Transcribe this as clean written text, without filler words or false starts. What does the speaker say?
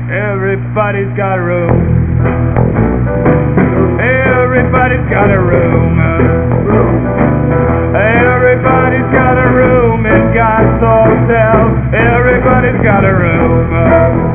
Everybody's got a room. Everybody's got a room. Everybody's got a room in God's hotel. Everybody's got a room.